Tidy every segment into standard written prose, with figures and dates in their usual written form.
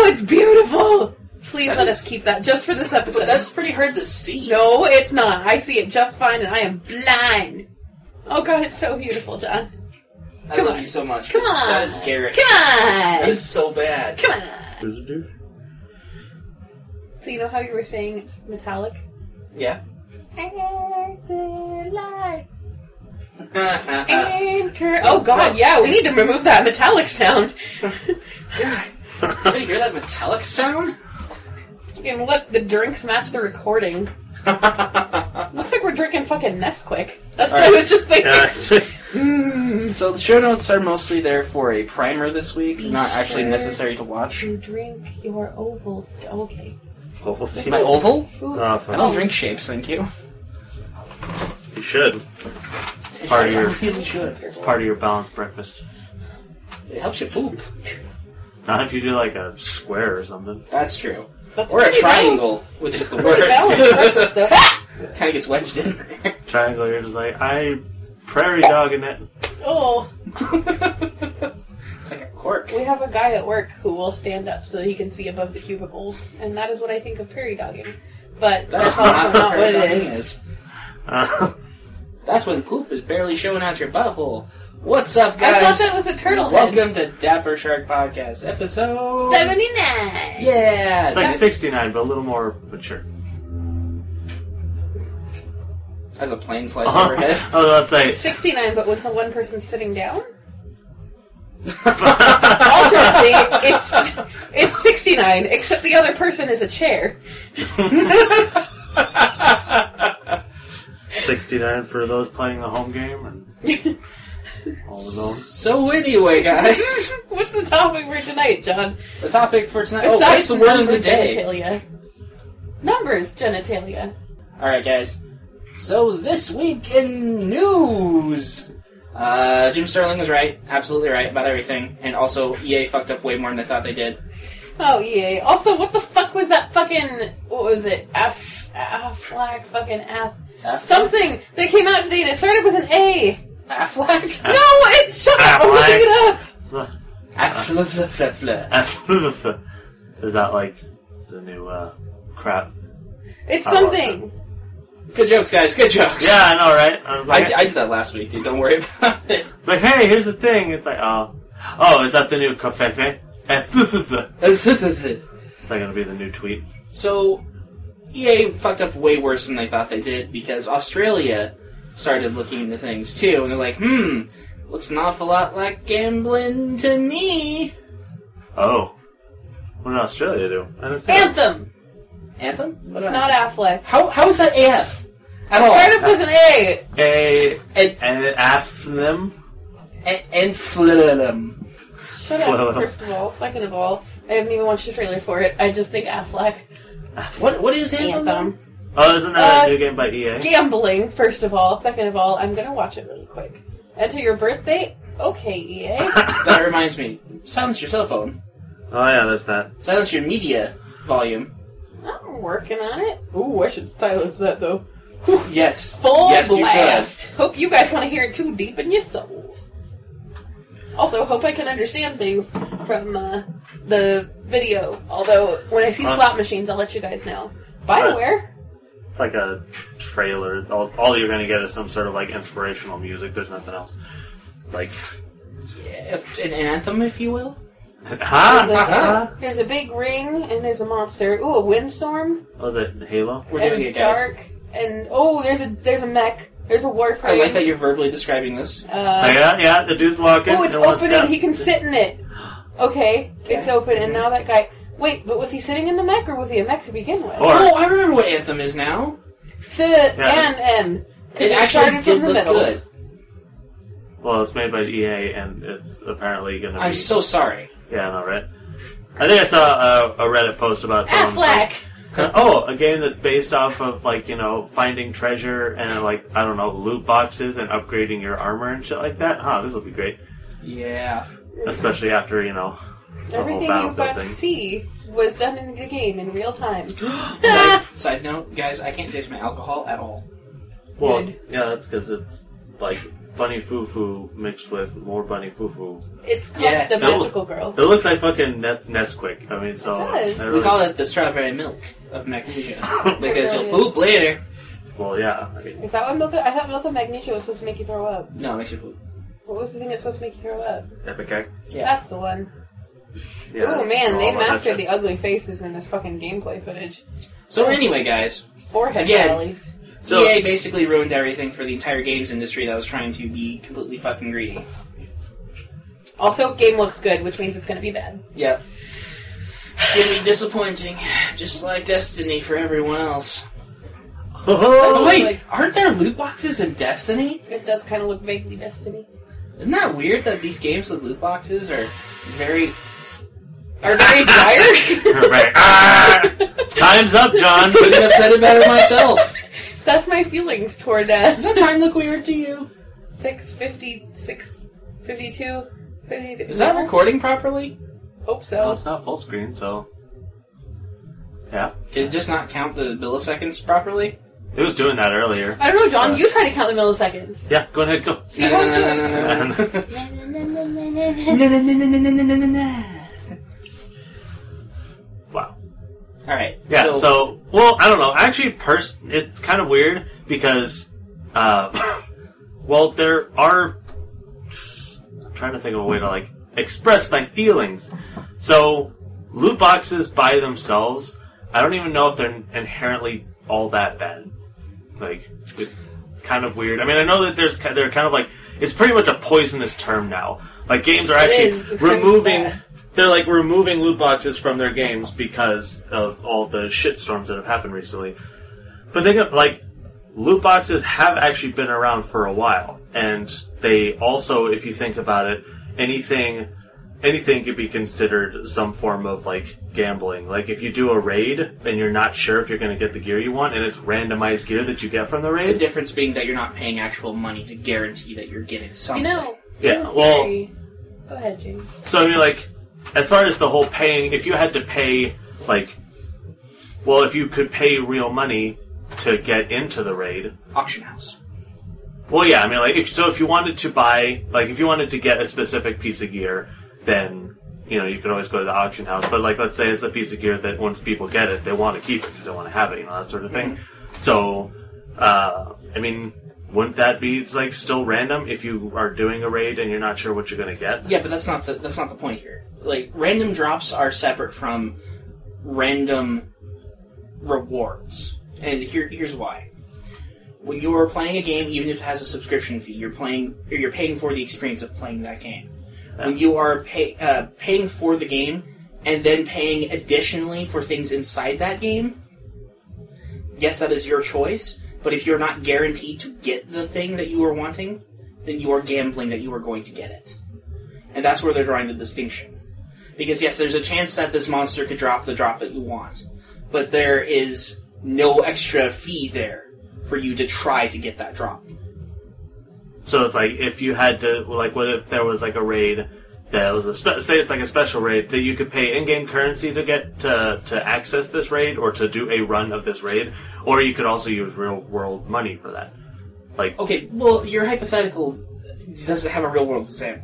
Oh, it's beautiful! Please let us keep that just for this episode. But that's pretty hard to see. No, it's not. I see it just fine, and I am blind. Oh god, it's so beautiful, John. I love you so much. Come on. That is Garrett. Come on. That is so bad. Come on. Who's a douche? So you know how you were saying it's metallic? Yeah. Enter. Oh god, yeah, we need to remove that metallic sound. God. Anybody hear that metallic sound? And look, the drinks match the recording. Looks like we're drinking fucking Nesquik. That's what I was just thinking. So the show notes are mostly there for a primer this week, not actually necessary to watch. You drink your oval. Okay. Oval. My oval? Oh, I don't drink shapes, thank you. You should. Part of your, really should. it's part of your balanced breakfast. It helps you poop. Not if you do like a square or something. That's true. That's Or a pretty triangle, which is the balanced worst. breakfast, though. Kind of gets wedged in there. Triangle, you're just like, I prairie dogging it. Oh, It's like a cork. we have a guy at work who will stand up so he can see above the cubicles, and that is what I think of prairie dogging. But that's also not what it is. That's when poop is barely showing out your butthole. What's up, guys? I thought that was a turtle head. Welcome to Dapper Shark Podcast, episode 79. Yeah, It's like 69, but a little more mature. as a plane flies overhead. I was about to say, 69, but when one person's sitting down? Alternately, it's 69, except the other person is a chair. 69 for those playing the home game and all alone. So anyway, guys, What's the topic for tonight, John? the topic for tonight. Besides what's the word of the number day? genitalia. Numbers genitalia. All right, guys. So this week in news, Jim Sterling was right, absolutely right about everything, and also EA fucked up way more than I thought they did. Oh, EA. Also, what the fuck was that fucking... What was it? Affleck fucking something that came out today and it started with an A. Affleck? No, it's... Shut up! I'm looking it up! Affleck. Is that like the new crap? It's I lost something. Good jokes, guys. Good jokes. Yeah, I know, right? I was like, I did that last week, dude. Don't worry about it. it's like, hey, here's the thing. It's like, oh, is that the new covfefe? Is that going to be the new tweet? So, EA fucked up way worse than they thought they did because Australia started looking into things too, and they're like, looks an awful lot like gambling to me. Oh. What did Australia do? I didn't see that. Anthem! Anthem? It's not Affleck. How is that AF? At all? Started with an A. And after them? And Flilum. Shut up, first of all. Second of all, I haven't even watched the trailer for it. I just think Affleck. What is Anthem? Oh, isn't that a new game by EA? Gambling, first of all. Second of all, I'm gonna watch it really quick. Enter your birthday? Okay, EA. That reminds me. Silence your cell phone. Oh yeah, there's that. Silence your media volume. I'm working on it. Ooh, I should silence that, though. Yes. Full yes, blast. Hope you guys want to hear it too deep in your souls. Also, hope I can understand things from the video. Although, when I see slot machines, I'll let you guys know. BioWare? It's like a trailer. All you're going to get is some sort of like inspirational music. There's nothing else. Like... Yeah, an anthem, if you will. There's a big ring, and there's a monster. Ooh, a windstorm. Was it Halo? We're doing it, guys. Dark. And, there's a mech. There's a warframe. I like that you're verbally describing this. Yeah, the dude's walking. Oh, it's opening. He can sit in it. Okay, it's open, and now that guy... Wait, but was he sitting in the mech, or was he a mech to begin with? Oh, I remember what Anthem is now. N. It actually did look good. Well, it's made by EA, and it's apparently going to be... I'm so sorry. Yeah, I know, right? I think I saw a Reddit post about someone... Affleck! A game that's based off of, like, finding treasure and, like, I don't know, loot boxes and upgrading your armor and shit like that. This will be great. Yeah. Especially after, the everything whole you got thing. to see was done in the game in real time. Side note, guys, I can't taste my alcohol at all. Well, Good. yeah, that's because it's, like, Bunny Fufu mixed with more Bunny Fufu. It's called the Magical Girl. It looks like fucking Nesquik. I mean, so... It does. We call it the strawberry milk of magnesia. Because you'll poop later. Well, yeah. I mean, is that what milk... I thought milk of magnesia was supposed to make you throw up. No, it makes you poop. What was the thing that's supposed to make you throw up? Epic. Yeah. That's the one. Yeah, Ooh, man, they mastered the ugly faces in this fucking gameplay footage. So anyway, guys. Forehead Again, valleys. So, EA basically ruined everything for the entire games industry that was trying to be completely fucking greedy. Also, game looks good, which means it's going to be bad. Yep. It's going to be disappointing, just like Destiny for everyone else. Oh, wait, aren't there loot boxes in Destiny? It does kind of look vaguely Destiny. Isn't that weird that these games with loot boxes are very... Are very dire? Time's up, John. Couldn't have said it better myself. That's my feelings toward Does that time look weird to you? 6:50, 6:52, 53. Is that recording properly? Hope so. Well, it's not full screen, so... Yeah. Can it just not count the milliseconds properly? It was doing that earlier. I don't know, John. You try to count the milliseconds. Yeah, go ahead, go. See how it goes. Wow. Alright. Yeah, so, well, I don't know. Actually, it's kind of weird because, well, there are... I'm trying to think of a way to, like, express my feelings. So, loot boxes by themselves, I don't even know if they're inherently all that bad. Like, it's kind of weird. I mean, I know that they're kind of like... It's pretty much a poisonous term now. Like, games are actually removing... They're, like, removing loot boxes from their games because of all the shitstorms that have happened recently. But think of, like, loot boxes have actually been around for a while. And they also, if you think about it, anything could be considered some form of, like, gambling. Like, if you do a raid and you're not sure if you're going to get the gear you want, and it's randomized gear that you get from the raid... The difference being that you're not paying actual money to guarantee that you're getting something. You know, yeah, well... Go ahead, James. So, I mean, like... As far as the whole paying, if you had to pay, like, well, if you could pay real money to get into the raid... Auction house. Well, yeah, I mean, like, if you wanted to buy, like, if you wanted to get a specific piece of gear, then, you know, you could always go to the auction house. But, like, let's say it's a piece of gear that once people get it, they want to keep it because they want to have it, you know, that sort of thing. Mm-hmm. So, I mean... Wouldn't that be like still random if you are doing a raid and you're not sure what you're going to get? Yeah, but that's not the point here. Like, random drops are separate from random rewards, and here's why. When you're playing a game, even if it has a subscription fee, you're paying for the experience of playing that game. Yeah. When you are paying for the game and then paying additionally for things inside that game, yes, that is your choice. But if you're not guaranteed to get the thing that you are wanting, then you are gambling that you are going to get it. And that's where they're drawing the distinction. Because yes, there's a chance that this monster could drop the drop that you want. But there is no extra fee there for you to try to get that drop. So it's like, if you had to, like, what if there was like a raid that was say it's like a special raid that you could pay in-game currency to get to access this raid or to do a run of this raid, or you could also use real-world money for that. Like, okay, well, your hypothetical doesn't have a real-world example.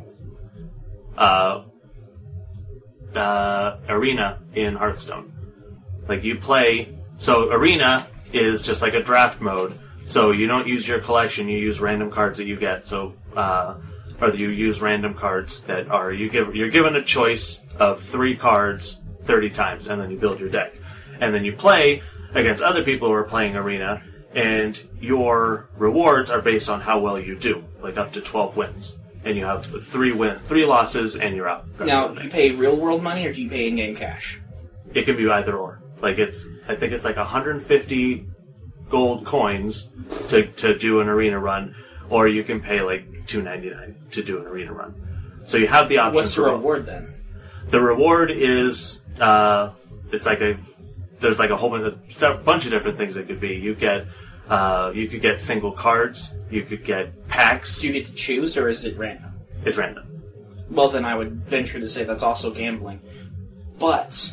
Arena in Hearthstone. Like, you play... So, Arena is just like a draft mode. So, you don't use your collection, you use random cards that you get. So, or you use random cards that are... You're given a choice of 3 cards 30 times, and then you build your deck. And then you play against other people who are playing Arena, and your rewards are based on how well you do. Like, up to 12 wins. And you have 3 losses, and you're out. Now, do you pay real-world money, or do you pay in-game cash? It can be either or. Like, I think it's like 150 gold coins to do an arena run, or you can pay like $2.99 to do an arena run. So you have the option. What's the reward then? The reward is there's like a whole bunch of different things it could be. You could get single cards. You could get packs. Do you get to choose, or is it random? It's random. Well, then I would venture to say that's also gambling. But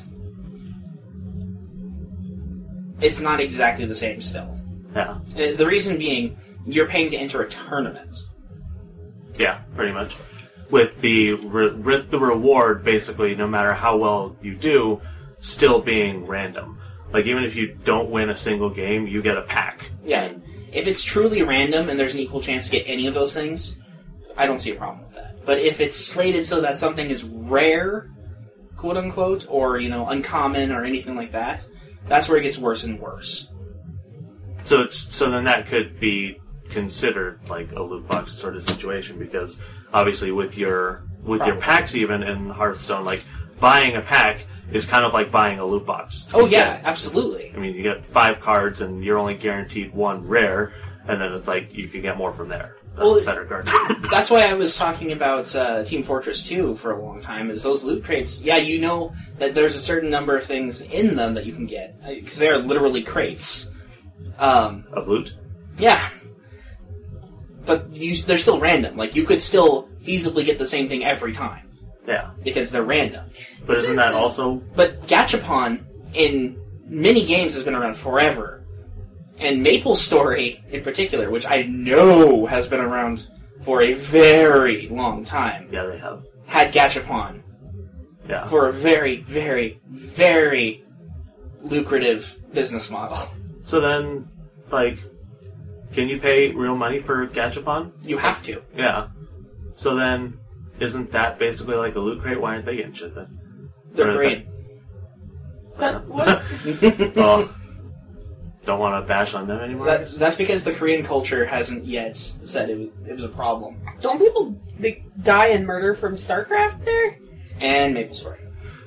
it's not exactly the same still. Yeah. The reason being, you're paying to enter a tournament. Yeah, pretty much. With the reward, basically, no matter how well you do, still being random. Like, even if you don't win a single game, you get a pack. Yeah. If it's truly random and there's an equal chance to get any of those things, I don't see a problem with that. But if it's slated so that something is rare, quote-unquote, or, uncommon or anything like that, that's where it gets worse and worse. So then that could be considered like a loot box sort of situation, because obviously with your packs even in Hearthstone, like buying a pack is kind of like buying a loot box. Oh yeah, absolutely. I mean, you get 5 cards and you're only guaranteed 1 rare, and then it's like you can get more from there. Well, better cards. That's why I was talking about Team Fortress 2 for a long time, is those loot crates. Yeah, you know that there's a certain number of things in them that you can get, because they are literally crates. Of loot? Yeah. But they're still random. Like, you could still feasibly get the same thing every time. Yeah. Because they're random. But isn't that also... But Gachapon, in many games, has been around forever. And MapleStory, in particular, which I know has been around for a very long time... Yeah, they have. ...had Gachapon. Yeah. For a very, very, very lucrative business model. So then, like... Can you pay real money for Gachapon? You have to. Yeah. So then, isn't that basically like a loot crate? Why aren't they getting shit then? They're Korean. What? Well, don't want to bash on them anymore. That's because the Korean culture hasn't yet said it was a problem. Don't people die and murder from StarCraft there? And MapleStory.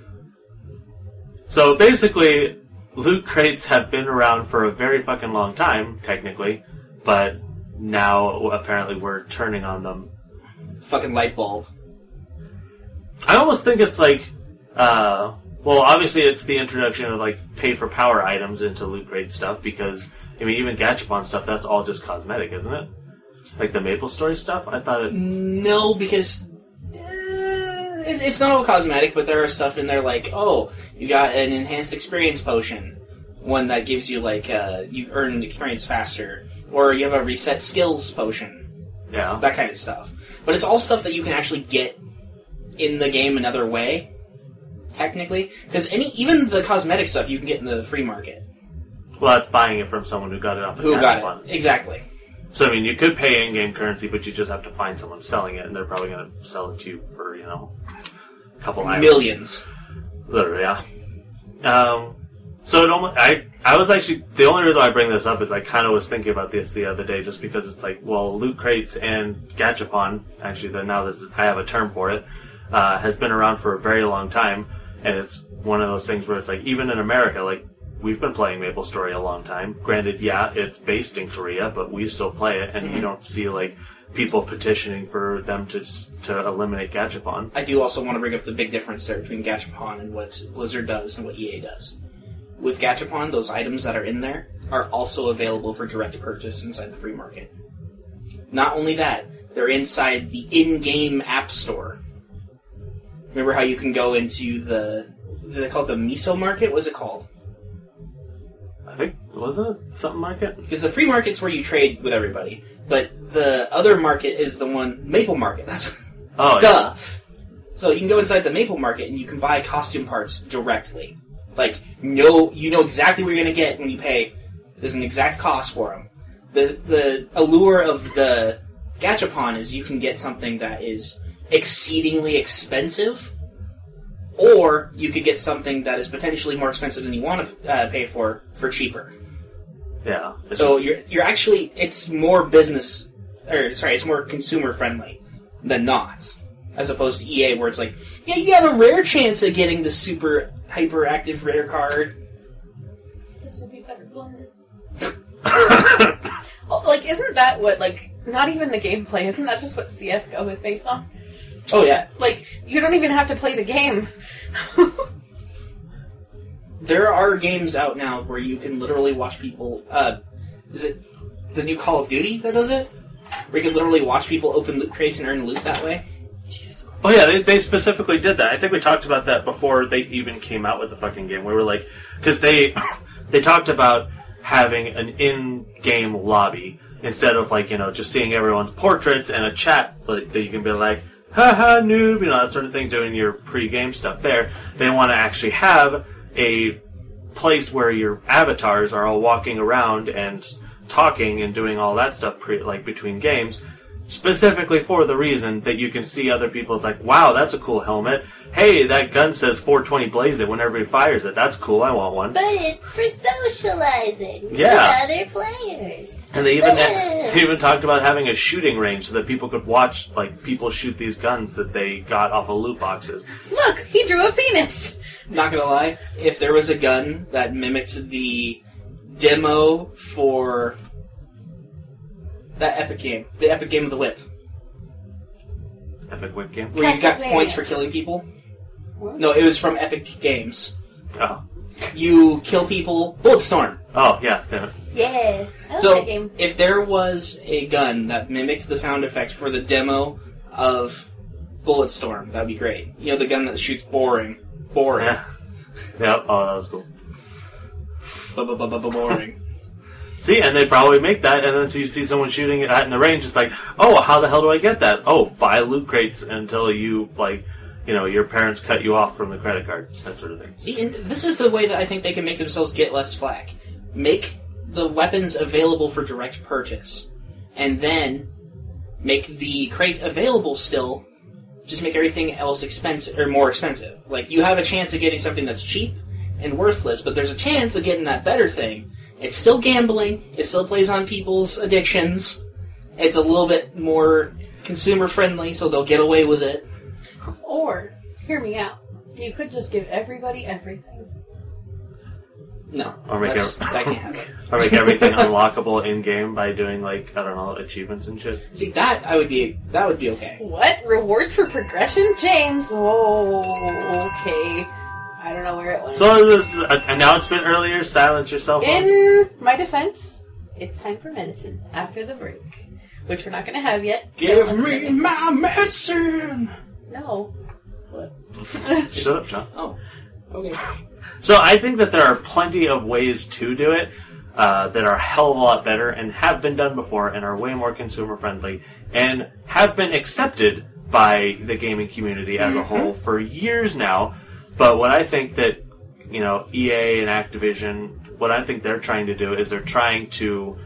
So basically, loot crates have been around for a very fucking long time, technically. But now, apparently, we're turning on them. Fucking light bulb. I almost think it's like... well, obviously, it's the introduction of, like, pay-for-power items into Loot Crate stuff, because, I mean, even Gachapon stuff, that's all just cosmetic, isn't it? Like, the MapleStory stuff? I thought it... No, because... it's not all cosmetic, but there are stuff in there like, oh, you got an enhanced experience potion. One that gives you, like, you earn experience faster. Or you have a reset skills potion. Yeah. That kind of stuff. But it's all stuff that you can actually get in the game another way, technically. Because even the cosmetic stuff you can get in the free market. Well, that's buying it from someone who got it off the Who got it, exactly. So, I mean, you could pay in-game currency, but you just have to find someone selling it, and they're probably going to sell it to you for, a couple items. Millions. Literally, yeah. So it almost, I was actually, the only reason why I bring this up is I kind of was thinking about this the other day, just because it's like, well, loot crates and Gachapon, actually, I have a term for it, has been around for a very long time, and it's one of those things where it's like, even in America, like, we've been playing MapleStory a long time. Granted, yeah, it's based in Korea, but we still play it, and you don't see, like, people petitioning for them to eliminate Gachapon. I do also want to bring up the big difference there between Gachapon and what Blizzard does and what EA does. With Gachapon, those items that are in there are also available for direct purchase inside the free market. Not only that, they're inside the in-game app store. Remember how you can go into they call it the Miso Market? What's it called? I think, wasn't it something market? Because the free market's where you trade with everybody, but the other market is the one, Maple Market. That's Oh, duh. Yeah. So you can go inside the Maple Market and you can buy costume parts directly. Like, you know exactly what you're going to get when you pay. There's an exact cost for them. The allure of the Gachapon is you can get something that is exceedingly expensive, or you could get something that is potentially more expensive than you want to pay for cheaper. Yeah. So you're actually, it's more it's more consumer friendly than not. As opposed to EA, where it's like, yeah, you have a rare chance of getting the super hyperactive rare card. This would be better blended. Like, isn't that what, like, not even the gameplay, isn't that just what CSGO is based on? Oh, yeah. Like, you don't even have to play the game. There are games out now where you can literally watch people, is it the new Call of Duty that does it? Where you can literally watch people open loot crates and earn loot that way? Oh yeah, they specifically did that. I think we talked about that before they even came out with the fucking game. We were like, because they talked about having an in-game lobby, instead of like, just seeing everyone's portraits and a chat that you can be like, haha, noob, that sort of thing, doing your pre-game stuff there. They want to actually have a place where your avatars are all walking around and talking and doing all that stuff between games, specifically for the reason that you can see other people. It's like, wow, that's a cool helmet. Hey, that gun says 420 blaze it whenever he fires it. That's cool, I want one. But it's for socializing with other players. And they even talked about having a shooting range so that people could watch people shoot these guns that they got off of loot boxes. Look, he drew a penis. Not gonna lie, if there was a gun that mimicked the demo for that Epic game, the Epic game of the whip. Epic whip game? Where you got points for killing people. What? No, it was from Epic Games. Oh. You kill people. Bulletstorm. Oh, yeah, damn it. Yeah, I like so, that game. If there was a gun that mimics the sound effect for the demo of Bulletstorm, that'd be great. The gun that shoots boring. Yeah. Yep, oh, that was cool. Boring. See, and they probably make that, and then so you see someone shooting it in the range, it's like, oh, how the hell do I get that? Oh, buy loot crates until you, your parents cut you off from the credit card, that sort of thing. See, and this is the way that I think they can make themselves get less flack. Make the weapons available for direct purchase, and then make the crate available still, just make everything else expensive, or more expensive. You have a chance of getting something that's cheap and worthless, but there's a chance of getting that better thing. It's still gambling. It still plays on people's addictions. It's a little bit more consumer-friendly, so they'll get away with it. Or, hear me out, you could just give everybody everything. No. Or that can't happen. Or make everything unlockable in-game by doing, achievements and shit. See, that would be okay. What? Rewards for progression? James? Oh, okay. I don't know where it went. So, the announcement earlier, silence yourself. In my defense, it's time for medicine after the break, which we're not going to have yet. Give me my medicine! No. What? Shut up, John. Oh, okay. So, I think that there are plenty of ways to do it that are a hell of a lot better and have been done before and are way more consumer-friendly and have been accepted by the gaming community as a whole for years now. But what I think that, EA and Activision, what I think they're trying to do is they're trying to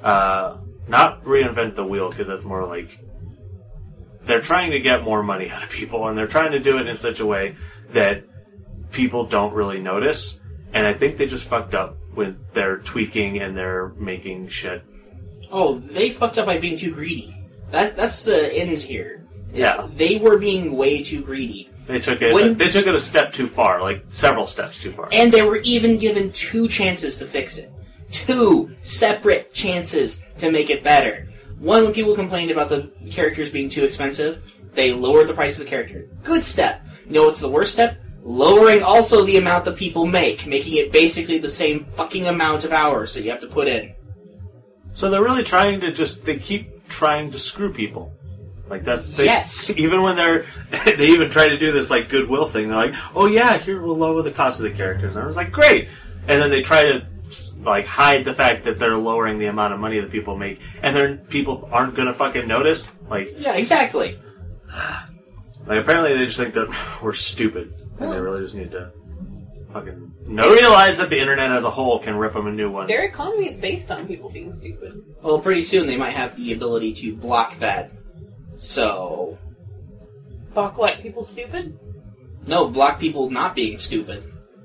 not reinvent the wheel, because that's more they're trying to get more money out of people, and they're trying to do it in such a way that people don't really notice. And I think they just fucked up with their tweaking and their making shit. Oh, they fucked up by being too greedy. That's the end here. Yeah. They were being way too greedy. They took it a step too far, several steps too far. And they were even given 2 chances to fix it. 2 separate chances to make it better. One, when people complained about the characters being too expensive, they lowered the price of the character. Good step. You know what's the worst step? Lowering also the amount that people make, making it basically the same fucking amount of hours that you have to put in. So they're really trying to they keep trying to screw people. Yes. Even when they even try to do this goodwill thing. They're like, oh yeah, here we'll lower the cost of the characters. And I was like, great. And then they try to hide the fact that they're lowering the amount of money that people make, and then people aren't gonna fucking notice. Yeah, exactly. Apparently they just think that we're stupid, and they really just need to fucking realize that the internet as a whole can rip them a new one. Their economy is based on people being stupid. Well, pretty soon they might have the ability to block that. So... Block what? People stupid? No, block people not being stupid.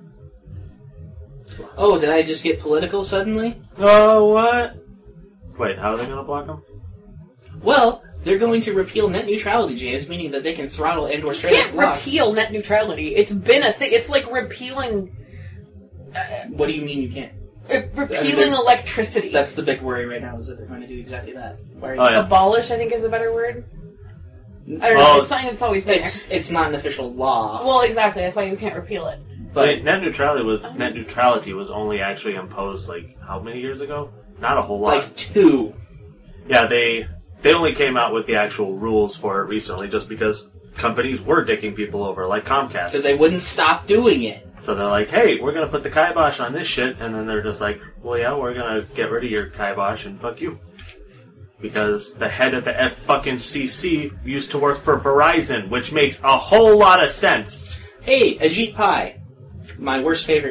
Oh, did I just get political suddenly? Oh, what? Wait, how are they going to block them? Well, they're going to repeal net neutrality, James, meaning that they can throttle and or straight You can't repeal net neutrality. It's been a thing. It's like repealing... what do you mean you can't? Repealing electricity. That's the big worry right now, is that they're going to do exactly that. Abolish, I think, is a better word. I don't know. It's something that's always been there. It's not an official law. Well, exactly. That's why you can't repeal it. But net neutrality was only actually imposed how many years ago? Not a whole lot. 2. Yeah, they only came out with the actual rules for it recently, just because companies were dicking people over, like Comcast. Because they wouldn't stop doing it. So they're like, hey, we're going to put the kibosh on this shit, and then they're just like, well, yeah, we're going to get rid of your kibosh and fuck you. because the head of the FCC used to work for Verizon, which makes a whole lot of sense. Hey, Ajit Pai, my worst kind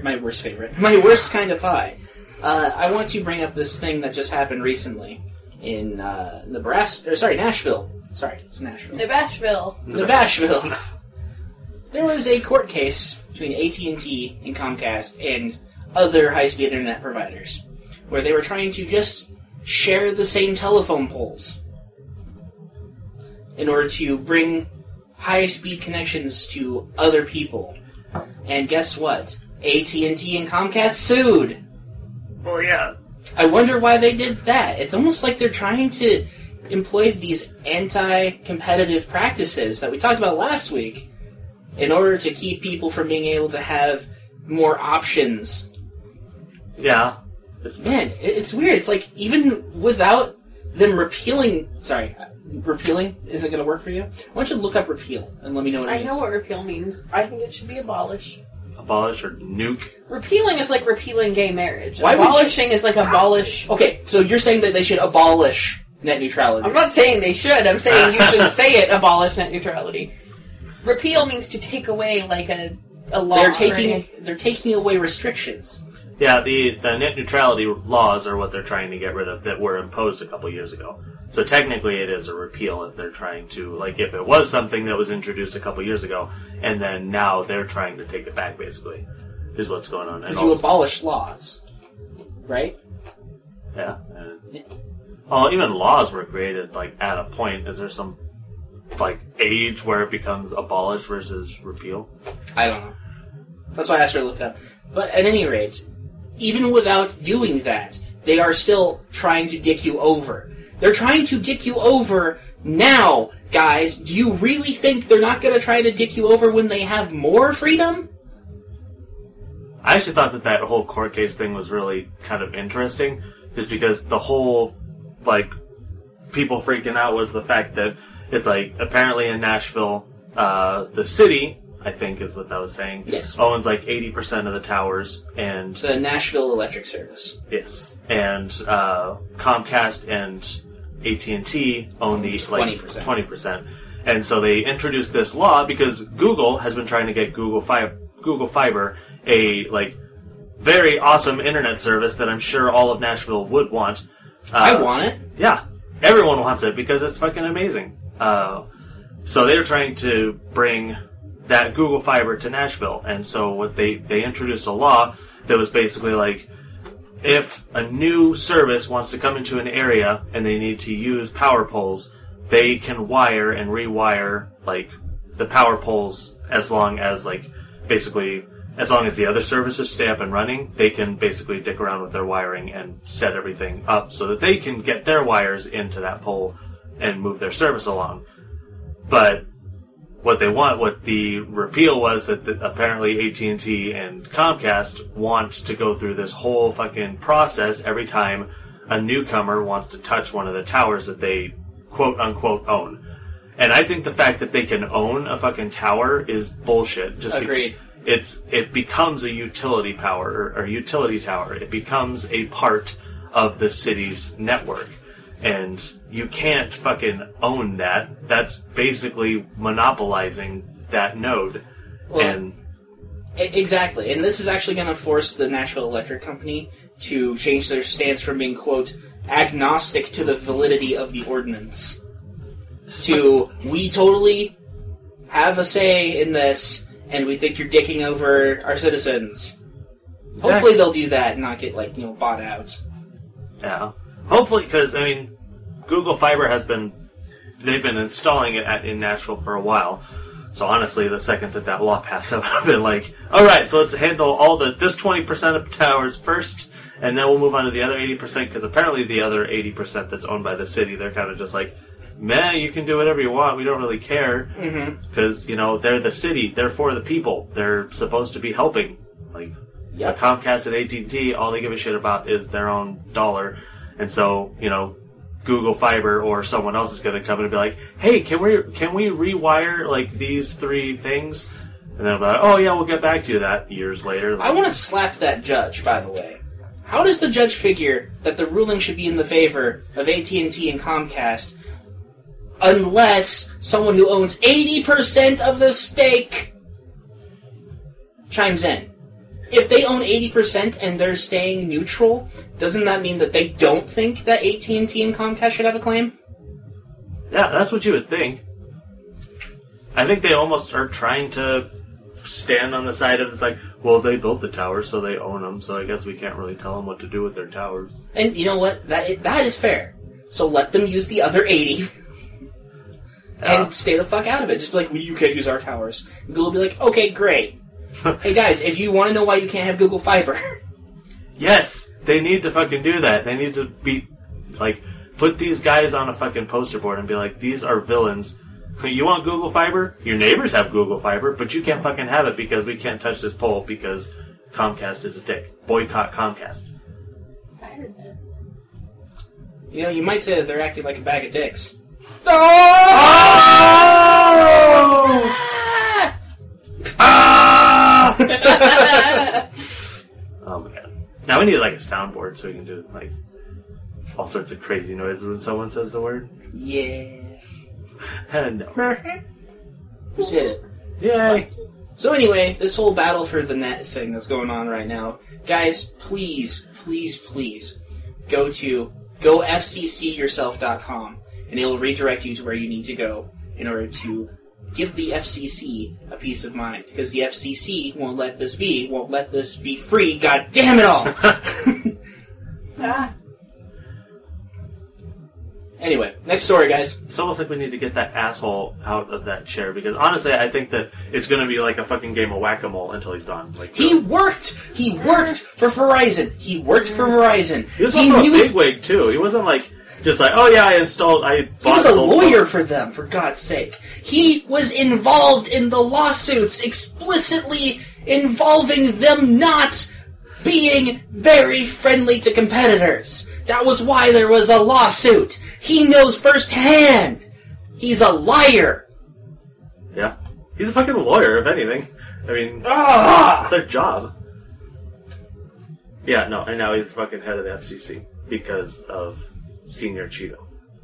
of pie. I want to bring up this thing that just happened recently in Nashville. Sorry, it's Nashville. Nashville. There was a court case between AT&T and Comcast and other high-speed internet providers where they were trying to just share the same telephone poles in order to bring high-speed connections to other people. And guess what? AT&T and Comcast sued. Oh, yeah. I wonder why they did that. It's almost like they're trying to employ these anti-competitive practices that we talked about last week in order to keep people from being able to have more options. Yeah. Man, it's weird. It's like, even without them repealing... Sorry, repealing isn't going to work for you? Why don't you look up repeal and let me know what it means? I know what repeal means. I think it should be abolish. Abolish or nuke? Repealing is like repealing gay marriage. Why Abolishing is like abolish... Okay, so you're saying that they should abolish net neutrality. I'm not saying they should. I'm saying you should say it, abolish net neutrality. Repeal means to take away, like, a law. They're taking away restrictions. Yeah, the net neutrality laws are what they're trying to get rid of that were imposed a couple years ago. So technically it is a repeal if they're trying to, like, if it was something that was introduced a couple years ago, and then now they're trying to take it back, basically, is what's going on. Because you abolish laws, right? Yeah. Well, even laws were created, like, at a point. Is there some, like, age where it becomes abolished versus repeal? I don't know. That's why I asked her to look it up. But at any rate, even without doing that, they are still trying to dick you over. They're trying to dick you over now, guys. Do you really think they're not going to try to dick you over when they have more freedom? I actually thought that whole court case thing was really kind of interesting, just because the whole, like, people freaking out was the fact that it's, like, apparently in Nashville, the city, I think is what I was saying, yes, owns, like, 80% of the towers, and... The Nashville Electric Service. Yes. And Comcast and AT&T own the, 20%. And so they introduced this law because Google has been trying to get Google Fiber, a, like, very awesome internet service that I'm sure all of Nashville would want. I want it. Yeah. Everyone wants it because it's fucking amazing. So they're trying to bring that Google Fiber to Nashville. And so what they introduced a law that was basically like, if a new service wants to come into an area and they need to use power poles, they can wire and rewire, like, the power poles as long as, like, basically, as long as the other services stay up and running, they can basically dick around with their wiring and set everything up so that they can get their wires into that pole and move their service along. But what the repeal was that apparently AT&T and Comcast want to go through this whole fucking process every time a newcomer wants to touch one of the towers that they quote-unquote own. And I think the fact that they can own a fucking tower is bullshit. Just agreed. It becomes a utility power, or utility tower. It becomes a part of the city's network. And you can't fucking own that. That's basically monopolizing that node. Well, exactly. And this is actually going to force the Nashville Electric Company to change their stance from being, quote, agnostic to the validity of the ordinance to, we totally have a say in this, and we think you're dicking over our citizens. Exactly. Hopefully they'll do that and not get, like, bought out. Yeah. Hopefully, because, I mean, Google Fiber they've been installing it in Nashville for a while. So honestly, the second that law passed, I would have been like, alright, so let's handle this 20% of towers first, and then we'll move on to the other 80%, because apparently the other 80% that's owned by the city, they're kind of just like, man, you can do whatever you want, we don't really care, because, they're the city, they're for the people, they're supposed to be helping. Like, yep. The Comcast and AT&T, all they give a shit about is their own dollar. And so, Google Fiber or someone else is going to come in and be like, hey, can we rewire, like, these 3 things? And then they'll be like, oh, yeah, we'll get back to you that years later. I want to slap that judge, by the way. How does the judge figure that the ruling should be in the favor of AT&T and Comcast unless someone who owns 80% of the stake chimes in? If they own 80% and they're staying neutral, doesn't that mean that they don't think that AT&T and Comcast should have a claim? Yeah, that's what you would think. I think they almost are trying to stand on the side of it's like, well, they built the towers, so they own them, so I guess we can't really tell them what to do with their towers. And you know what? That is fair. So let them use the other 80 and stay the fuck out of it. Just be like, well, you can't use our towers. Google will be like, okay, great. Hey guys, if you want to know why you can't have Google Fiber... Yes! They need to fucking do that. They need to be, like, put these guys on a fucking poster board and be like, these are villains. You want Google Fiber? Your neighbors have Google Fiber, but you can't fucking have it because we can't touch this pole because Comcast is a dick. Boycott Comcast. I heard that. You know, you might say that they're acting like a bag of dicks. Oh! Ah! Oh my god. Now we need like a soundboard so we can do like all sorts of crazy noises when someone says the word. Yeah. No. We did it. Yay! So anyway, this whole battle for the net thing that's going on right now, guys, please, please, please, go to gofccyourself.com and it will redirect you to where you need to go in order to give the FCC a peace of mind, because the FCC won't let this be free, god damn it all! Anyway, next story, guys. It's almost like we need to get that asshole out of that chair, because honestly, I think that it's going to be like a fucking game of whack-a-mole until he's gone. Like, He worked for Verizon. He was also a bigwig, too. He wasn't like, just like, oh yeah, I bought... He was a lawyer for them, for God's sake. He was involved in the lawsuits, explicitly involving them not being very friendly to competitors. That was why there was a lawsuit. He knows firsthand. He's a liar. Yeah. He's a fucking lawyer, if anything. I mean, it's their job. Yeah, no, and now he's fucking head of the FCC because of Senior Cheeto.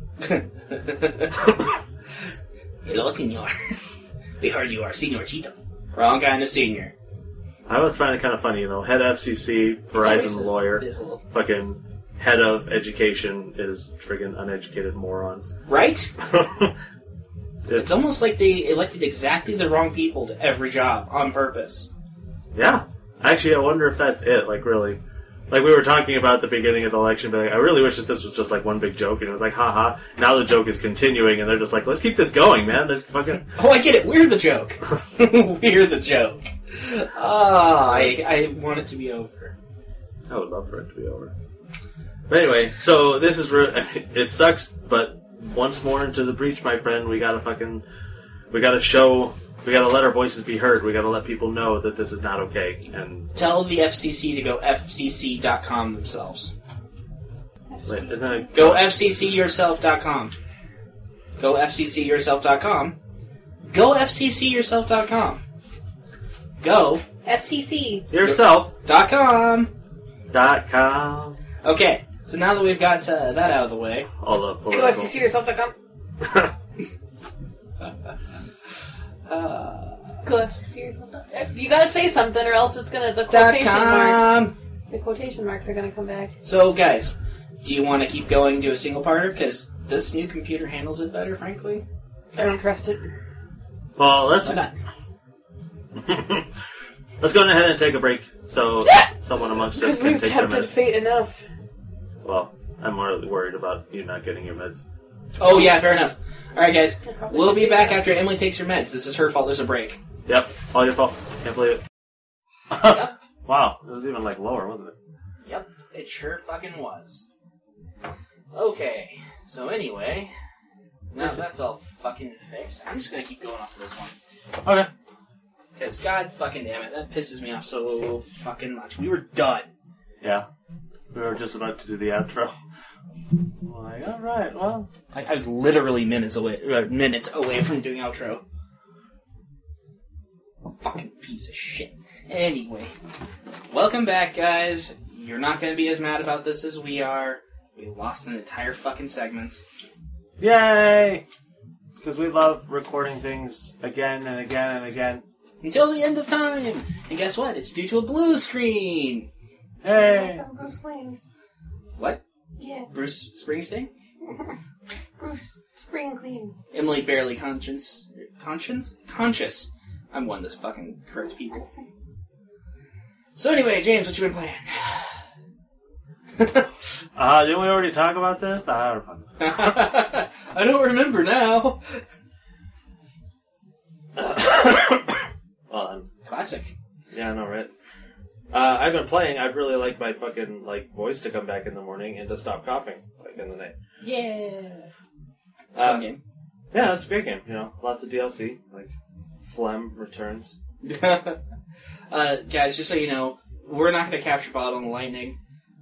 Hello, senor. We heard you are Senior Cheeto. Wrong kind of senior. I always find it kind of funny, you know, head of FCC, Verizon lawyer, fucking head of education is friggin' uneducated morons. Right? It's almost like they elected exactly the wrong people to every job on purpose. Yeah. Actually, I wonder if that's it, like, really. Like, we were talking about at the beginning of the election, but like, I really wish that this was just, like, one big joke, and it was like, haha, now the joke is continuing, and they're just like, let's keep this going, man. They're fucking... Oh, I get it. We're the joke. We're the joke. I want it to be over. I would love for it to be over. But anyway, so this is... it sucks, but once more into the breach, my friend, we gotta show... We gotta let our voices be heard. We gotta let people know that this is not okay. And tell the FCC to go FCC.com themselves. Wait, isn't it... Go FCCyourself.com. Go FCCyourself.com. Go FCCyourself.com. Go FCC. Yourself.com. .com. Okay, so now that we've got that out of the way... All the political... Go FCCyourself.com. Go FCCyourself.com. You gotta say something or else it's gonna... The quotation marks are gonna come back. So, guys, do you want to keep going to a single-parter? Because this new computer handles it better, frankly. I don't trust it. Well, let's... Why not? Let's go ahead and take a break, so someone amongst us can take their meds. Because we've tempted fate enough. Well, I'm more worried about you not getting your meds. Oh, yeah, fair enough. Alright, guys, we'll be back after Emily takes her meds. This is her fault, there's a break. Yep, all your fault. Can't believe it. Yep. Wow, it was even, like, lower, wasn't it? Yep, it sure fucking was. Okay, so anyway, now that's all fucking fixed, I'm just gonna keep going off of this one. Okay. Because, god fucking damn it, that pisses me off so fucking much. We were done. Yeah. We were just about to do the outro. Like, alright, well... I was literally minutes away from doing outro. Fucking piece of shit. Anyway. Welcome back, guys. You're not going to be as mad about this as we are. We lost an entire fucking segment. Yay! Because we love recording things again and again and again. Until the end of time! And guess what? It's due to a blue screen! Hey! Bruce Springsteen. What? Yeah. Bruce Springsteen? Bruce Springsteen. Emily barely conscious. I'm one to fucking correct people. So anyway, James, what you been playing? Didn't we already talk about this? I don't know. I don't remember now. Well, Classic. yeah, I know, right? I've been playing. I'd really like my fucking voice to come back in the morning and to stop coughing in the night. Yeah. It's a fun game. Yeah, it's a great game. Lots of DLC. Phlegm returns. Guys, just so you know, we're not going to capture Bottle and Lightning.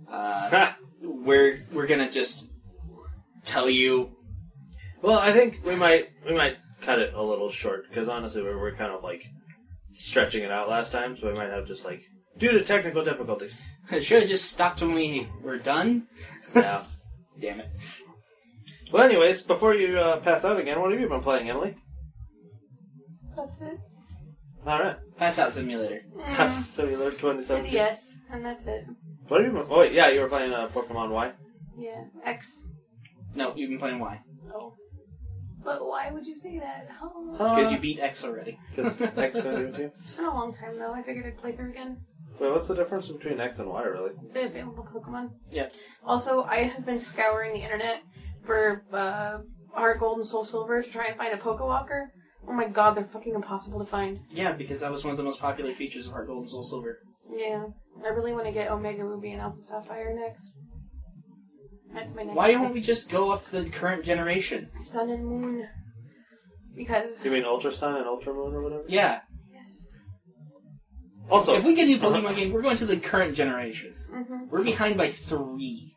We're going to just tell you. Well, I think we might cut it a little short because honestly, we're kind of stretching it out last time, so we might have just due to technical difficulties. Should have just stopped when we were done. Yeah. Damn it. Well, anyways, before you pass out again, what have you been playing, Emily? That's it. All right. Pass Out Simulator. So you learned 2017. Yes, and that's it. What have you been? Oh wait, yeah, you were playing Pokemon Y. Yeah. X. No, you've been playing Y. Oh. But why would you say that? Because you beat X already. Because X going to do it too. It's been a long time though. I figured I'd play through again. Wait, what's the difference between X and Y, really? The available Pokemon. Yeah. Also, I have been scouring the internet for Heart Gold and Soul Silver to try and find a Pokewalker. Oh my god, they're fucking impossible to find. Yeah, because that was one of the most popular features of Heart Gold and Soul Silver. Yeah. I really want to get Omega Ruby and Alpha Sapphire next. That's my next Why one. don't we just go up to the current generation? Sun and Moon. Because... You mean Ultra Sun and Ultra Moon or whatever? Yeah. Yes. Also, If we get a new Pokemon game, we're going to the current generation. Mm-hmm. We're behind by 3.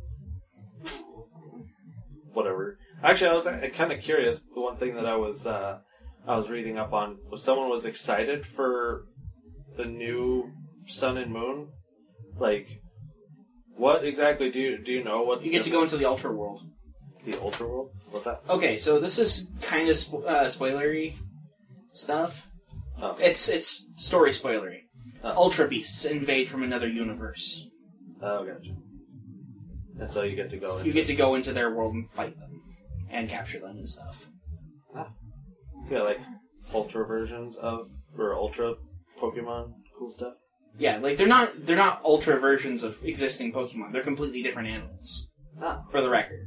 whatever. Actually, I was kind of curious. The one thing that I was reading up on was someone was excited for the new Sun and Moon. What exactly do you know? What's You get to go into the Ultra World. The Ultra World? What's that? Okay, so this is kind of spoilery stuff. Oh. It's story spoilery. Oh. Ultra Beasts invade from another universe. Oh, gotcha. And so you get to go into... You get to go into their world and fight them. And capture them and stuff. Yeah, Ultra versions of... Or Ultra Pokemon cool stuff? Yeah, they're not Ultra versions of existing Pokemon. They're completely different animals. Ah. For the record.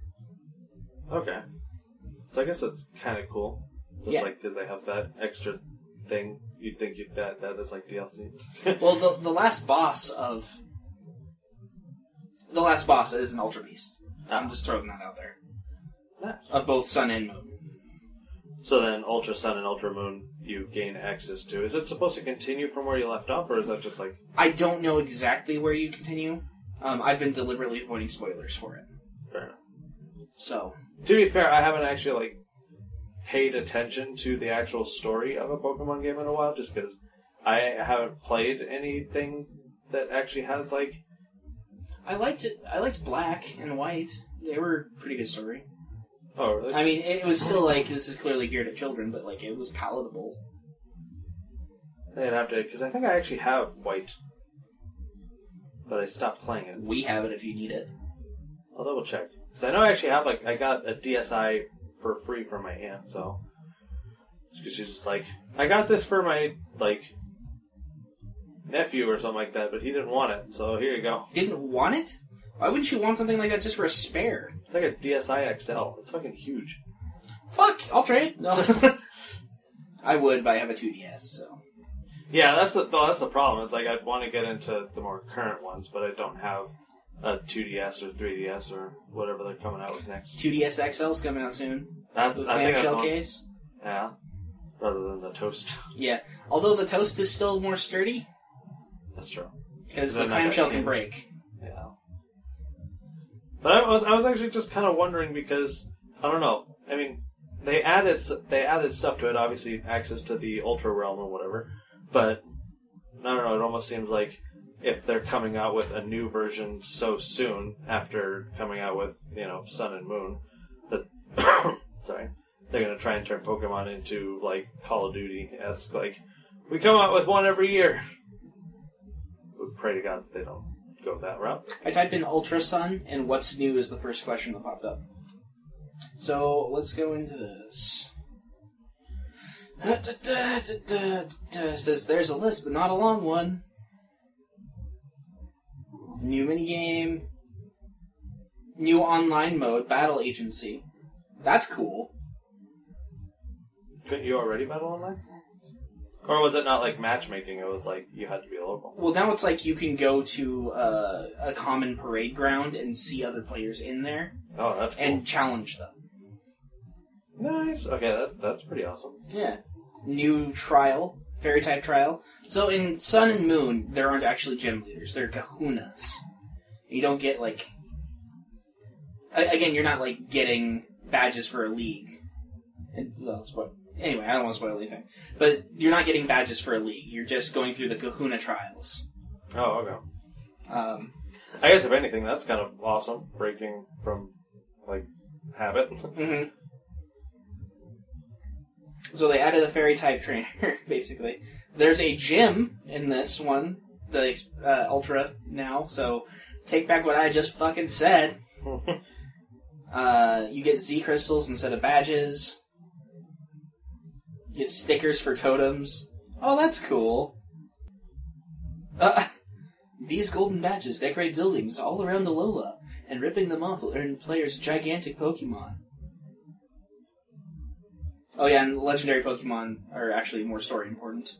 Okay. So I guess that's kind of cool. Just Yeah. because they have that extra thing, you'd think that is DLC. Well, the last boss of... The last boss is an Ultra Beast. I'm just throwing that out there. Nice. Of both Sun and Moon. So then Ultra Sun and Ultra Moon you gain access to. Is it supposed to continue from where you left off, or is that just I don't know exactly where you continue. I've been deliberately avoiding spoilers for it. Fair enough. So... To be fair, I haven't actually, paid attention to the actual story of a Pokemon game in a while, just because I haven't played anything that actually has, I liked it. I liked Black and White. They were a pretty good story. Oh, really? I mean, it was still this is clearly geared at children, but it was palatable. They'd have to, because I think I actually have White, but I stopped playing it. We have it if you need it. I'll double check. Because I know I actually have, I got a DSi for free from my aunt, so... She's just I got this for my, nephew or something like that, but he didn't want it, so here you go. Didn't want it? Why wouldn't you want something like that just for a spare? It's like a DSi XL. It's fucking huge. Fuck! I'll trade. No. I would, but I have a 2DS, so... Yeah, that's the problem. It's I'd want to get into the more current ones, but I don't have a 2DS or 3DS or whatever they're coming out with next. 2DS XL's coming out soon. I think that's clamshell one. case. Yeah. Rather than the Toast. Yeah. Although the Toast is still more sturdy. That's true. Because the They're not that clamshell can huge. break. Yeah. But I was actually just kind of wondering because, I don't know, I mean, they added stuff to it, obviously access to the Ultra Realm or whatever, but, I don't know, it almost seems like if they're coming out with a new version so soon after coming out with, Sun and Moon, that sorry, they're gonna try and turn Pokemon into like Call of Duty-esque, like we come out with one every year. We pray to God that they don't go that route. I typed in Ultra Sun, and what's new is the first question that popped up. So let's go into this. Says there's a list, but not a long one. New minigame. New online mode, Battle Agency. That's cool. Couldn't you already battle online? Or was it not like matchmaking? It was like you had to be a local. Well, now it's like you can go to a common parade ground and see other players in there. Oh, that's cool. And challenge them. Nice. Okay, that's pretty awesome. Yeah. New trial, fairy type trial. So in Sun and Moon, there aren't actually gym leaders. They're kahunas. You don't get, like... Again, you're not, like, getting badges for a league. Anyway, I don't want to spoil anything. But you're not getting badges for a league. You're just going through the kahuna trials. Oh, okay. I guess, if anything, that's kind of awesome. Breaking from, like, habit. Mm-hmm. So they added a fairy type trainer, basically. There's a gym in this one, the Ultra now, so take back what I just fucking said. You get Z crystals instead of badges. You get stickers for totems. Oh, that's cool. These golden badges decorate buildings all around Alola, and ripping them off will earn players gigantic Pokemon. Oh yeah, and legendary Pokemon are actually more story important.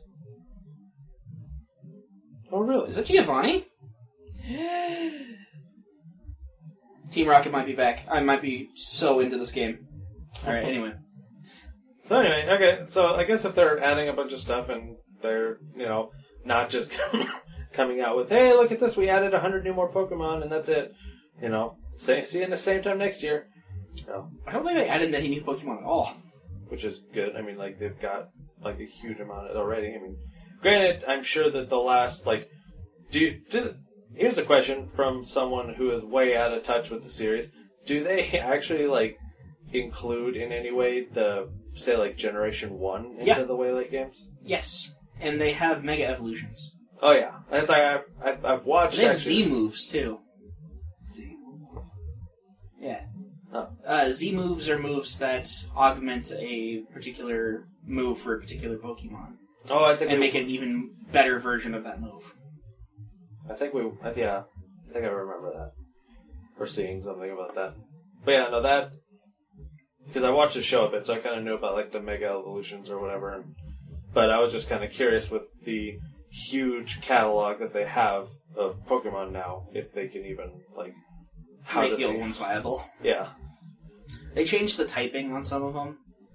Oh really? Is that Giovanni? Team Rocket might be back. I might be so into this game. Alright, anyway. So anyway, okay, so I guess if they're adding a bunch of stuff and they're, not just coming out with, hey, look at this, we added 100 new more Pokemon and that's it. See you in the same time next year. I don't think they added any new Pokemon at all. Which is good. I mean, like, they've got, like, a huge amount already. I mean, granted, I'm sure that the last, like... Here's a question from someone who is way out of touch with the series. Do they actually, like, include in any way the, say, like, Generation 1 into the Waylate games? Yes. And they have Mega Evolutions. Oh, yeah. That's like, I've watched... They have Z moves, too. Z move? Yeah. Oh. Z moves are moves that augment a particular move for a particular Pokemon. Oh, I think... And make an even better version of that move. I think I remember that. Or seeing something about that. But yeah, no, that... Because I watched the show a bit, so I kind of knew about, like, the Mega Evolutions or whatever. But I was just kind of curious with the huge catalog that they have of Pokemon now, if they can even, like... Make the old ones viable. Yeah. They changed the typing on some of them.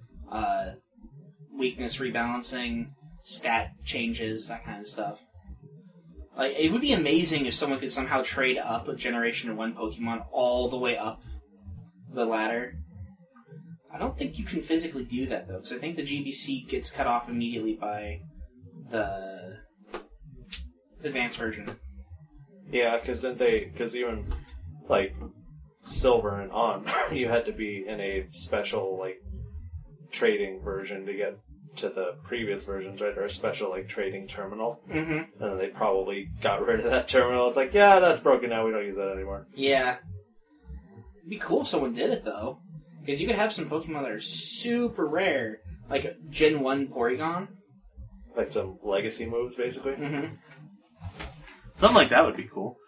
Weakness rebalancing, stat changes, that kind of stuff. Like, it would be amazing if someone could somehow trade up a Generation 1 Pokemon all the way up the ladder. I don't think you can physically do that, though, because I think the GBC gets cut off immediately by the advanced version. Yeah, because even, like, Silver and on, you had to be in a special, like, trading version to get to the previous versions, right? Or a special, like, trading terminal. Mm-hmm. And then they probably got rid of that terminal. It's like, yeah, that's broken now. We don't use that anymore. Yeah. It'd be cool if someone did it, though. Because you could have some Pokemon that are super rare. Like Gen 1 Porygon. Like some legacy moves, basically? Mm-hmm. Something like that would be cool.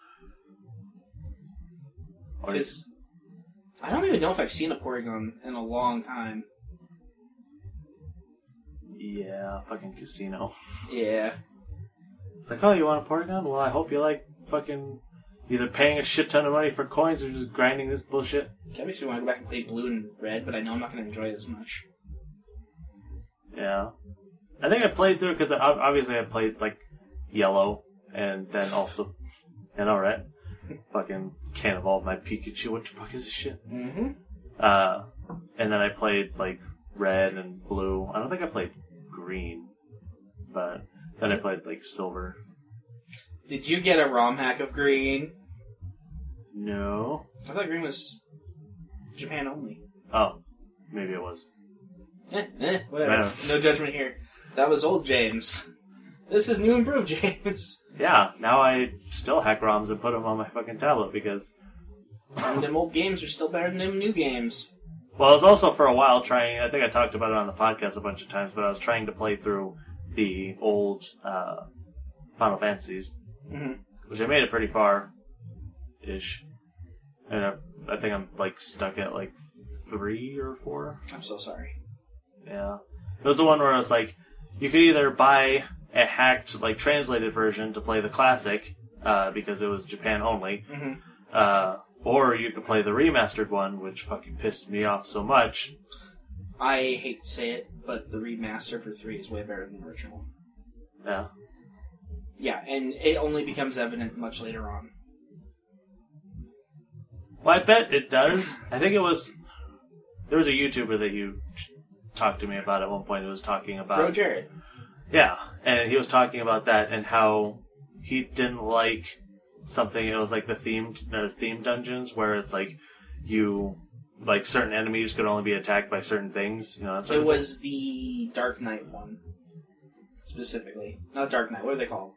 Because I don't even know if I've seen a Porygon in a long time. Yeah, fucking casino. Yeah. It's like, oh, you want a Porygon? Well, I hope you like fucking either paying a shit ton of money for coins or just grinding this bullshit. I makes me want to go back and play Blue and Red, but I know I'm not going to enjoy it as much. Yeah. I think I played through, because obviously I played, like, Yellow, and then also, right? Fucking can't evolve my Pikachu. What the fuck is this shit? Mm-hmm. And then I played, like, Red and Blue. I don't think I played Green, but then I played, like, Silver. Did you get a ROM hack of Green? No. I thought Green was Japan only. Oh, maybe it was. Whatever. No judgment here. That was old James. This is new improved James. Yeah, now I still hack ROMs and put them on my fucking tablet because... them old games are still better than them new games. Well, I was also for a while trying, I think I talked about it on the podcast a bunch of times, but I was trying to play through the old Final Fantasies, which I made it pretty far-ish. And I think I'm like stuck at like 3 or 4. I'm so sorry. Yeah. It was the one where it's like, you could either buy a hacked, like, translated version to play the classic, because it was Japan only, or you could play the remastered one, which fucking pissed me off so much. I hate to say it, but the remaster for 3 is way better than the original. Yeah. Yeah, and it only becomes evident much later on. Well, I bet it does. I think it was... There was a YouTuber that you talked to me about at one point who was talking about... Bro Jared. Yeah, and he was talking about that and how he didn't like something... It was like the theme dungeons where it's like you... Like certain enemies could only be attacked by certain things. You know, that sort of was the Dark Knight one. Specifically. Not Dark Knight, what are they called?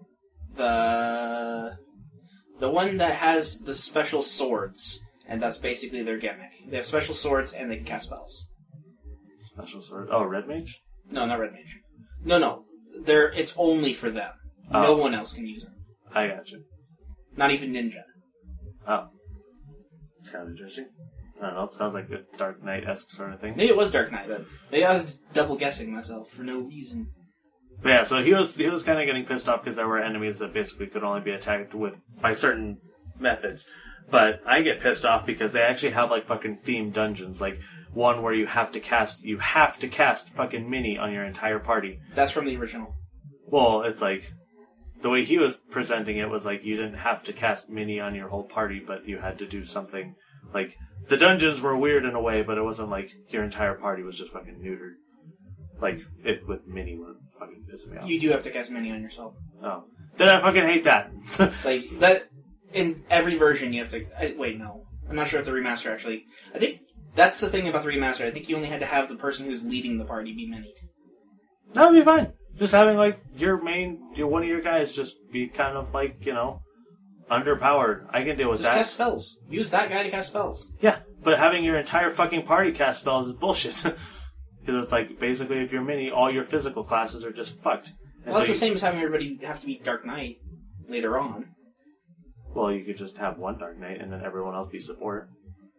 The one that has the special swords, and that's basically their gimmick. They have special swords and they can cast spells. Special sword? Oh, Red Mage? No, not Red Mage. No. It's only for them. Oh. No one else can use them. I gotcha. Not even Ninja. Oh. It's kind of interesting. I don't know, sounds like a Dark Knight-esque sort of thing. Maybe it was Dark Knight, but maybe I was double guessing myself for no reason. But yeah, so he was kind of getting pissed off because there were enemies that basically could only be attacked by certain methods. But I get pissed off because they actually have like fucking themed dungeons, like one where you have to cast fucking Mini on your entire party. That's from the original. Well, it's like the way he was presenting it was like you didn't have to cast Mini on your whole party, but you had to do something like the dungeons were weird in a way, but it wasn't like your entire party was just fucking neutered. Like if with Mini would fucking piss me off. You do have to cast Mini on yourself. Oh, then I fucking hate that. Like that in every version you have to. Wait, no, I'm not sure if the remaster actually. I think that's the thing about the remaster. I think you only had to have the person who's leading the party be Mini'd. That would be fine. Just having like one of your guys just be kind of like underpowered. I can deal with that. Just cast spells. Use that guy to cast spells. Yeah, but having your entire fucking party cast spells is bullshit. Because it's like, basically, if you're Mini, all your physical classes are just fucked. And Well, it's the same as having everybody have to be Dark Knight later on. Well, you could just have one Dark Knight and then everyone else be support.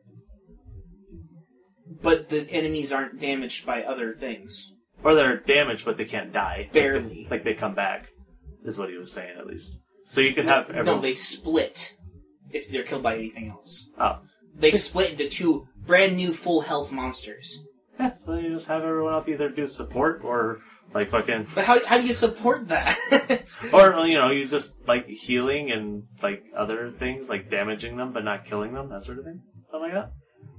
But the enemies aren't damaged by other things. Or they're damaged, but they can't die. Barely. Like they come back, is what he was saying, at least. So you could have everyone... No, they split if they're killed by anything else. Oh. They split into 2 brand new full health monsters. Yeah, so you just have everyone else either do support or, like, fucking... But how do you support that? Or, you just, like, healing and, like, other things, like damaging them but not killing them, that sort of thing. Something like that.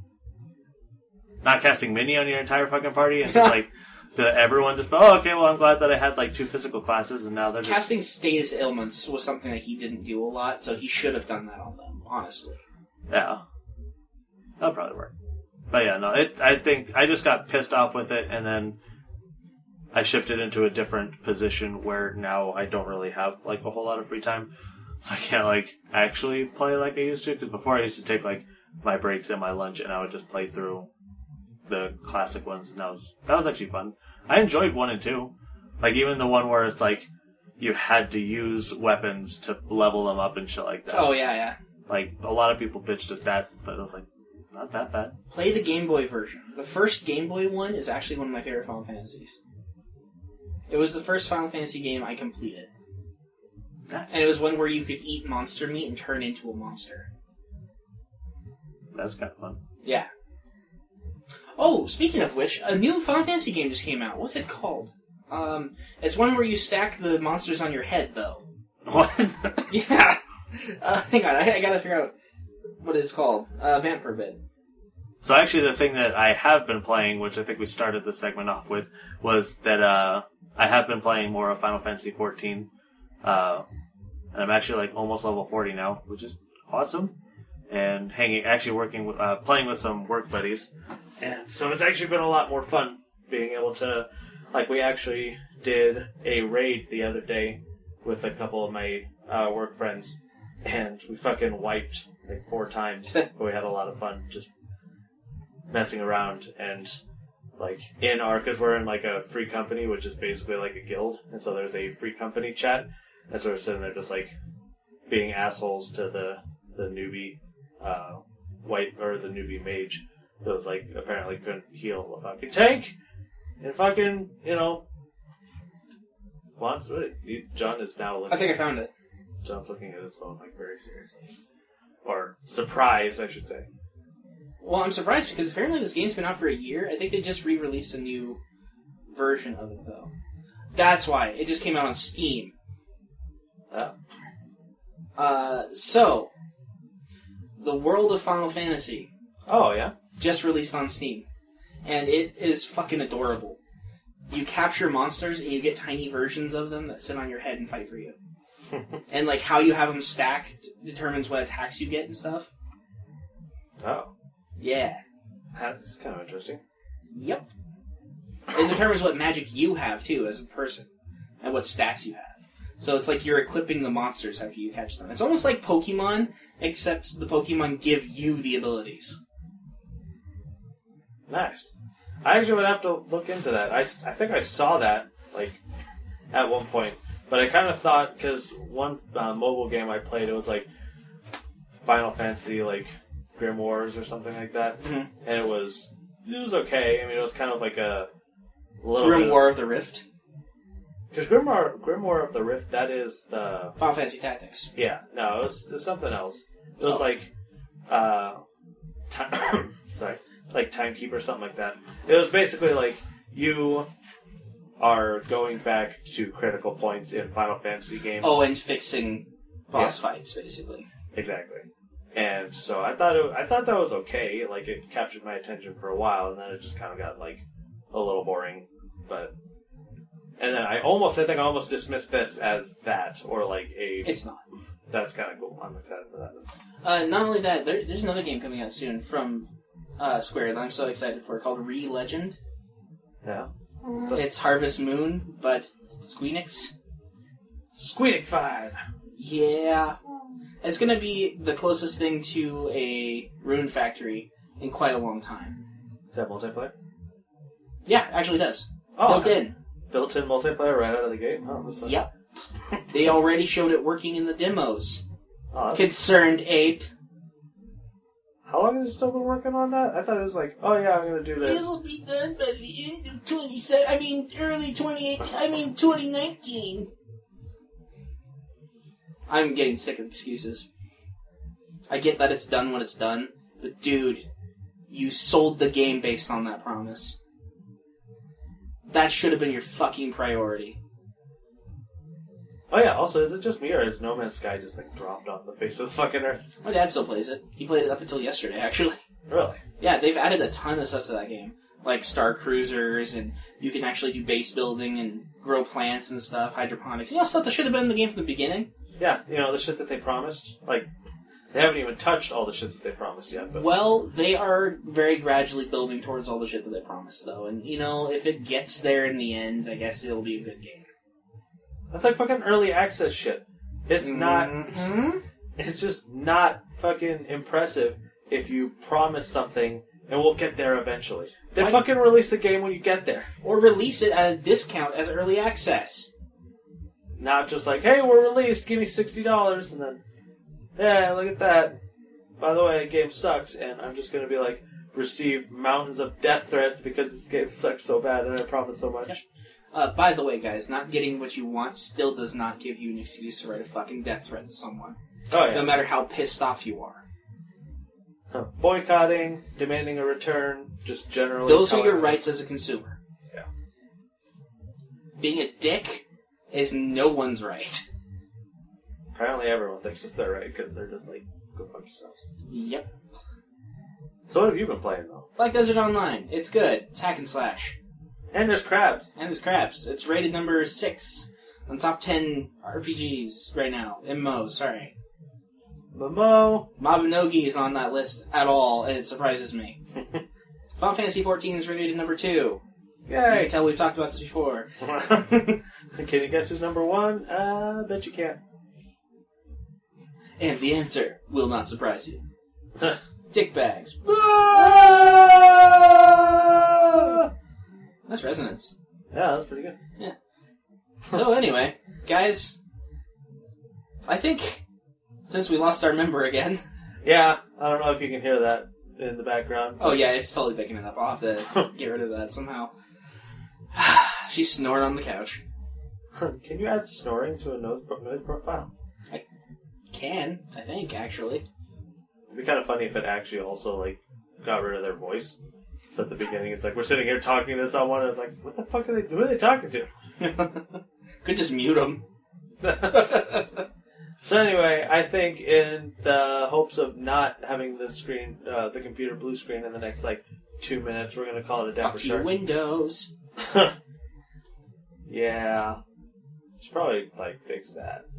Not casting Mini on your entire fucking party and just, like, everyone just, okay, well, I'm glad that I had, like, 2 physical classes and now they're just... Casting status ailments was something that he didn't do a lot, so he should have done that on them, honestly. Yeah. That'll probably work. But yeah, no, I think I just got pissed off with it, and then I shifted into a different position where now I don't really have, like, a whole lot of free time. So I can't, like, actually play like I used to, because before I used to take, like, my breaks and my lunch, and I would just play through the classic ones, and that was actually fun. I enjoyed 1 and 2. Like, even the one where it's, like, you had to use weapons to level them up and shit like that. Oh, yeah. Like, a lot of people bitched at that, but it was like, not that bad. Play the Game Boy version. The first Game Boy one is actually one of my favorite Final Fantasies. It was the first Final Fantasy game I completed. Nice. And it was one where you could eat monster meat and turn into a monster. That's kind of fun. Yeah. Oh, speaking of which, a new Final Fantasy game just came out. What's it called? It's one where you stack the monsters on your head, though. What? Yeah. Hang on, I gotta figure out what it's called. Vamp Forbid. So actually the thing that I have been playing, which I think we started the segment off with, was that I have been playing more of Final Fantasy XIV. and I'm actually like almost level 40 now, which is awesome. And working with, playing with some work buddies, and so it's actually been a lot more fun being able to, like, we actually did a raid the other day with a couple of my work friends, and we fucking wiped like 4 times, but we had a lot of fun just messing around and. Like, because we're in, like, a free company, which is basically like a guild, and so there's a free company chat, and so we're sitting there just, like, being assholes to the newbie, the newbie mage that was, like, apparently couldn't heal a fucking tank, and fucking, John is now looking... I think I found it. John's looking at his phone, like, very seriously. Or surprised, I should say. Well, I'm surprised because apparently this game's been out for a year. I think they just re-released a new version of it, though. That's why. It just came out on Steam. So, The World of Final Fantasy. Oh, yeah? Just released on Steam. And it is fucking adorable. You capture monsters and you get tiny versions of them that sit on your head and fight for you. And, like, how you have them stacked determines what attacks you get and stuff. Oh. Yeah. That's kind of interesting. Yep. It determines what magic you have, too, as a person. And what stats you have. So it's like you're equipping the monsters after you catch them. It's almost like Pokemon, except the Pokemon give you the abilities. Nice. I actually would have to look into that. I think I saw that, like, at one point. But I kind of thought, because one mobile game I played, it was like Final Fantasy, like, Grimoires or something like that, and it was okay. I mean, it was kind of like a little Grimoire of the Rift. Because Grimoire of the Rift, that is the Final Fantasy Tactics. Yeah, no, it was something else. It was like like Timekeeper or something like that. It was basically like you are going back to critical points in Final Fantasy games. Oh, and fixing boss fights, basically. Exactly. And so I thought that was okay. Like, it captured my attention for a while, and then it just kind of got, like, a little boring. And then I think I almost dismissed this as that, or like a... It's not. That's kind of cool. I'm excited for that. Not only that, there's another game coming out soon from Square that I'm so excited for, called Re-Legend. Yeah. It's Harvest Moon, but Squeenix. Squeenix-fied! Yeah. It's going to be the closest thing to a Rune Factory in quite a long time. Is that multiplayer? Yeah, it actually does. Oh, Built-in. Built-in multiplayer right out of the gate? Oh, that's fun. Yep. They already showed it working in the demos. Oh, Concerned Ape. How long has it still been working on that? I thought it was like, oh yeah, I'm going to do this. It'll be done by the end of early 2019. I'm getting sick of excuses. I get that it's done when it's done, but dude, you sold the game based on that promise. That should have been your fucking priority. Oh yeah, also, is it just me, or is No Man's Sky just, like, dropped off the face of the fucking earth? My dad still plays it. He played it up until yesterday, actually. Really? Yeah, they've added a ton of stuff to that game. Like Star Cruisers, and you can actually do base building and grow plants and stuff, hydroponics. Stuff that should have been in the game from the beginning. Yeah, the shit that they promised. Like, they haven't even touched all the shit that they promised yet. But... Well, they are very gradually building towards all the shit that they promised, though. And, if it gets there in the end, I guess it'll be a good game. That's like fucking early access shit. It's not... It's just not fucking impressive if you promise something and we'll get there eventually. Then fucking release the game when you get there. Or release it at a discount as early access. Not just like, hey, we're released, give me $60, and then, yeah, look at that. By the way, the game sucks, and I'm just going to be like, receive mountains of death threats because this game sucks so bad and I promise so much. Yep. By the way, guys, not getting what you want still does not give you an excuse to write a fucking death threat to someone. Oh, yeah. No matter how pissed off you are. Boycotting, demanding a return, just generally... Those are your rights as a consumer. Yeah. Being a dick is no one's right. Apparently everyone thinks it's their right, because they're just like, go fuck yourselves. Yep. So what have you been playing, though? Black Desert Online. It's good. It's hack and slash. And there's crabs. And there's crabs. It's rated number 6 On top 10 RPGs right now. MMO, sorry. Momo. Mabinogi is on that list at all, and it surprises me. Final Fantasy XIV is rated number 2. You Yay. can tell we've talked about this before. Can you guess who's number 1? Bet you can't. And the answer will not surprise you. Dickbags. That's resonance. Yeah, that's pretty good. Yeah. So anyway, guys, I think since we lost our member again. Yeah, I don't know if you can hear that in the background. Oh yeah, it's totally picking it up. I'll have to get rid of that somehow. She's snoring on the couch. Can you add snoring to a noise profile? I think, actually. It'd be kind of funny if it actually also, like, got rid of their voice. So at the beginning, it's like, we're sitting here talking to someone, and it's like, what the fuck are they, who are they talking to? Could just mute them. So anyway, I think in the hopes of not having the screen, the computer blue screen in the next, 2 minutes, we're going to call it a day for Fuck your Windows. Yeah. Should probably, fix that.